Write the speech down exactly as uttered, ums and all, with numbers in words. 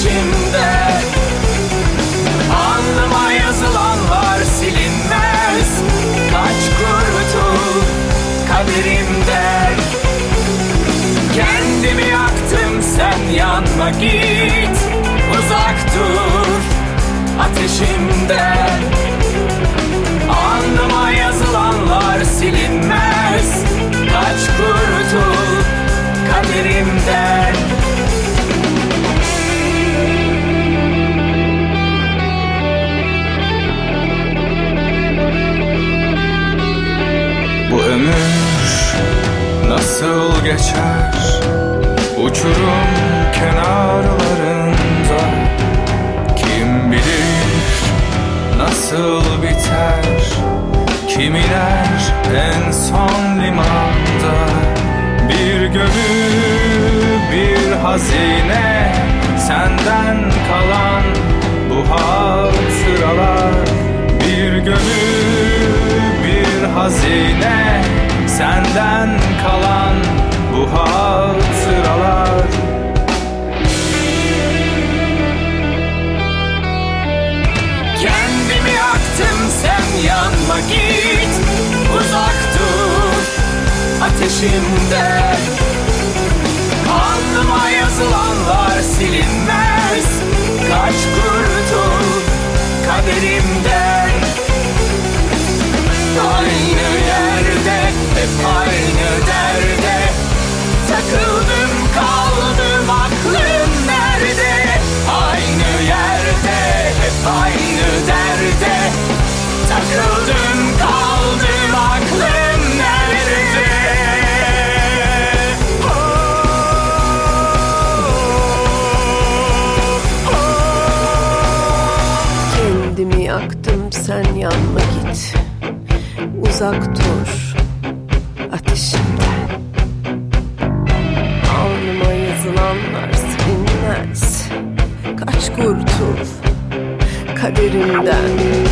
ateşimde. Alnıma yazılanlar silinmez. Kaç kurtul kaderimden. Kendimi yaktım, sen yanma git. Uzak dur ateşimden. Alnıma yazılanlar silinmez. Kaç kurtul kaderimden. Bu ömür nasıl geçer uçurum kenarlarında, kim bilir nasıl biter kimiler en son limanda. Bir gönül bir hazine, senden kalan bu hatıralar. Bir gönül bir hazine, senden kalan bu hatıralar. Kendimi yaktım, sen yanma git. Uzak dur ateşimden. Alnıma yazılanlar silinmez. Kaç kurtul kaderimden. Aynı yerde, hep aynı derde. Takıldım kaldım, aklım nerede? Aynı yerde, hep aynı derde. Takıldım kaldım, aklım nerede? Kendimi yaktım, sen yanma git. Uzak dur ateşimden. Alnıma yazılanlar silinmez. Kaç kurtul kaderimden.